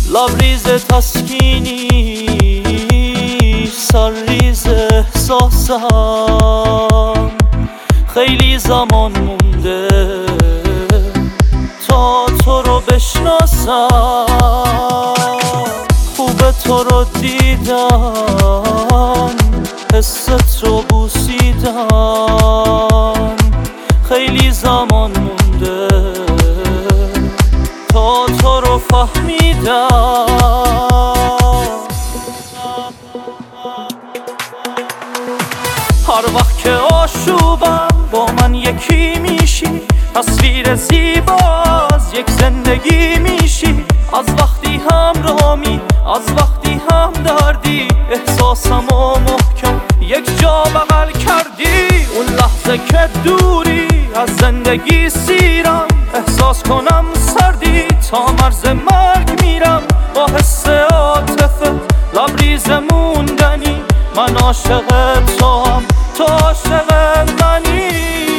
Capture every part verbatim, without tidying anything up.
لبریز تسکینی، سرریز احساسم. خیلی زمان مونده تا تو رو بشناسم. خوبه تو رو دیدم، حست رو بوسیدم. خیلی زمان مونده تا تو رو فهمیدم. هر وقت که آشوبم با من یکی میشی، تصویر زیباز یک زندگی میشی. از وقتی همراهی، از وقتی هم دردی، احساسمو محکم یک جا بغل کردی. اون لحظه که دوری از زندگی سیرم، احساس کنم سردی تا مرز مرگ میرم. با حس عاطفه لبریز موندنی، من عاشق تو هم تو عاشق منی.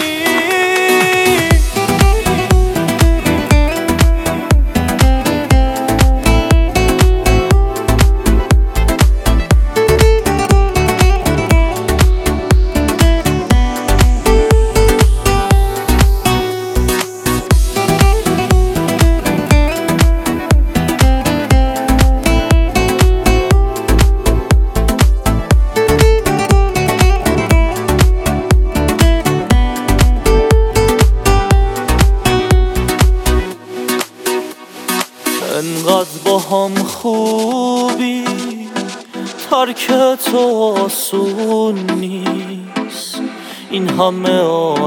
انقدر با هم خوبی، ترک تو آسون نیست. این همه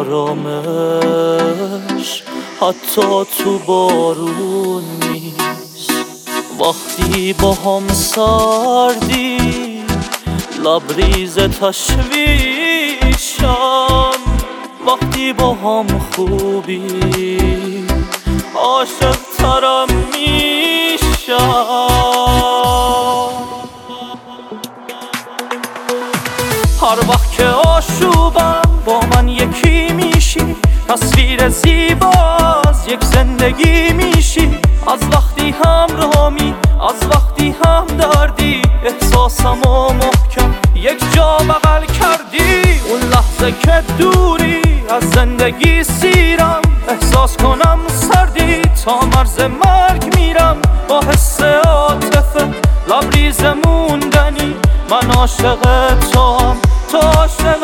آرامش حتی تو بارون نیست. وقتی با هم سردی، لبریز تشویشم. وقتی با هم خوبی، عاشق ترم میشم. هر وقت که آشوبم با من یکی میشی، تصویر زیباز یک زندگی میشی. از وقتی همراهی، از وقتی هم دردی، احساسمو محکم یک جا بغل کردی. اون لحظه که دوری از زندگی سیرم، احساس کنم سردی تا مرز مرگ میرم. با حس عاطفه لبریز موندنی، من عاشق تو هم تو عاشق